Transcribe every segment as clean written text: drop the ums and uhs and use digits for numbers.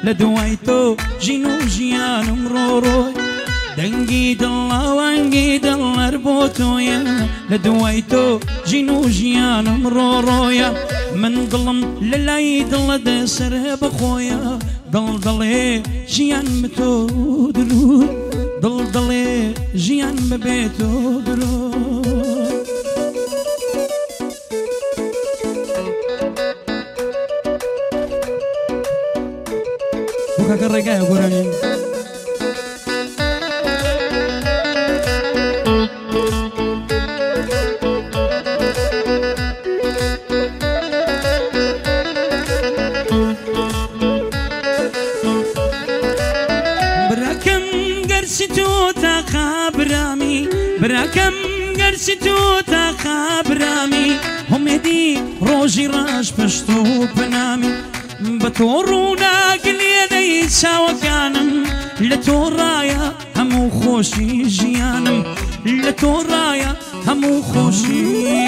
لدوای تۆ ژین و ژیانم ڕۆڕۆی دەنگی دڵاوانگی دڵەر بۆ تۆیە لە دوای تۆ ژین و ژیانم ڕۆڕۆیە من دڵم لە لای دڵت سەر بەخۆیە دڵ دڵێ ژیان بە تۆ دروست دڵ دڵێ ژیان بەبێ تۆ دروست بۆ کاکە ڕێگایە گۆرانێن براکەم گەرچی تۆ تاقا برامی هەمێدی ڕۆژی ڕاش پشت و پەنامی بە تۆ ڕووناگلێنەی چاوەکانم لە تۆ ڕایە هەموو خۆشی ژیانم لە تۆ ڕایە هەموو خۆشی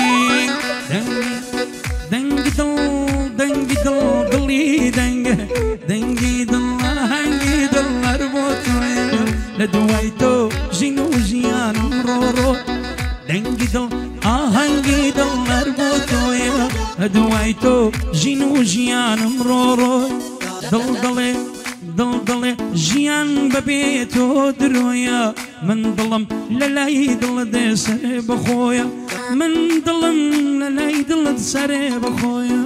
دەنگی دڵ دەنگی دڵ دڵی دەنگە دەنگی دڵ هەنگی دڵ هەر بۆ تۆیە لە دوای تۆ ژین و ژیانم ڕۆڕۆ دەنگی دڵ ئاهەنگی دڵ هەر بۆ تۆیە لە دوای تۆ ژین و ژیانم ڕۆڕۆی دڵ دڵێ دڵ دڵێ ژیان بەبێ تۆ درۆیە من دڵم لە لای دڵت سەرێ بەخۆیە من دڵم لە لای دڵت سەرێ بەخۆیە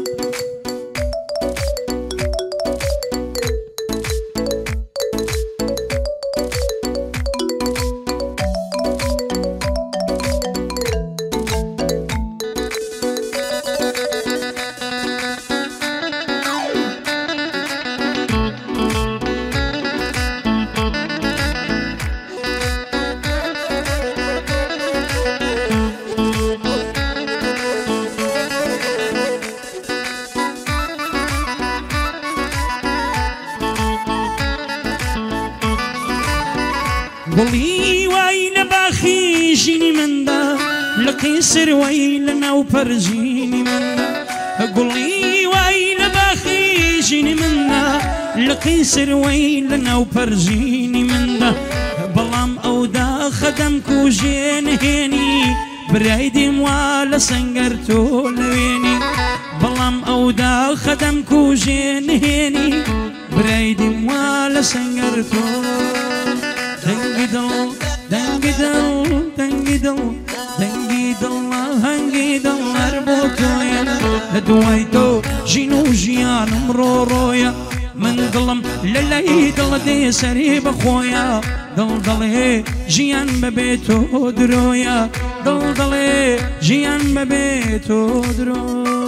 گوڵی وای لە باخی ژینی مندا لە قیسر وای لە ناو پەرژینی مندا گوڵی وای لە باخی ژینی مندا لە قیسر وای لە ناو پەرژینی مندا بەڵام ئەودا خەدەم کوژێنهێنی برای دێم وا لە سەنگەر تۆ لەوێنی بەڵام ئەودا خەدەم کوژێنهێنی برای دێم وا لە سەنگەر تۆ دەنگی دڵ دەنگی دڵ دەنگی دڵ دەنگی دڵ هەنگی دڵ هەر بۆ تۆیە لە دوای تۆ ژین و ژیانم ڕۆڕۆیە من دڵم لە لای دڵت دێ سەرێ بەخۆیە دڵ دڵێ ژیان بەبێ تۆ درۆیە دڵ دڵێ ژیان بەبێ تۆ درۆ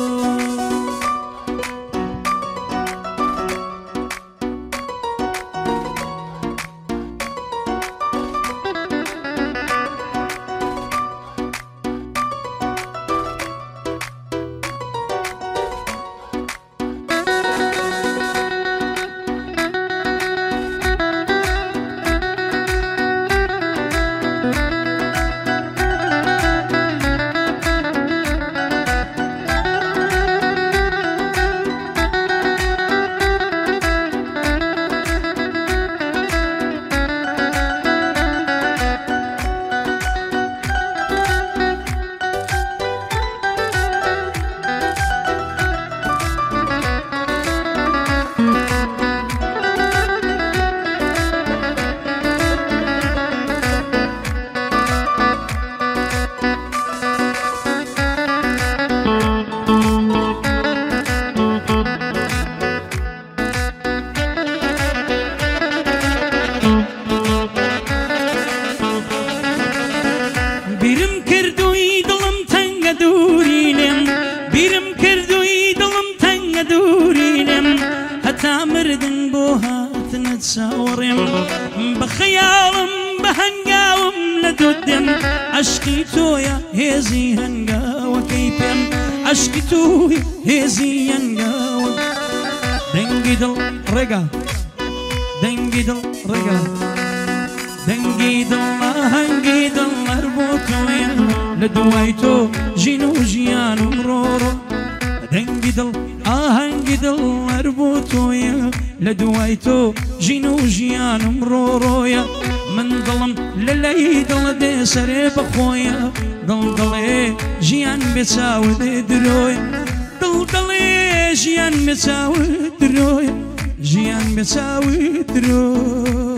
چاوەڕێم بە خەیاڵم بە هەنگاوم لە دودێم عەشقی تۆیە هێزی هەنگاوەکەی پێم عەشقی تۆی هێزی هەنگاوە دەنگی دڵ ڕێگا دەنگی دڵ ڕێگا دەنگی دڵ هەنگی دڵ هەر بۆ تۆیە لە دوای تۆ ژین و ژیانم ڕۆڕۆ دەنگی دڵ ئاهەنگی دڵ هەر بۆ تۆیە لە دوای تۆ ژین و ژیانم ڕۆڕۆیە من دڵم لە لای دڵە دێ سەرێ بەخۆیە دڵ دڵێ ژیان بێ چاوت درۆیە دڵ دڵێ ژیان بێ چاوت درۆیە ژیان بێ چاوت درۆیە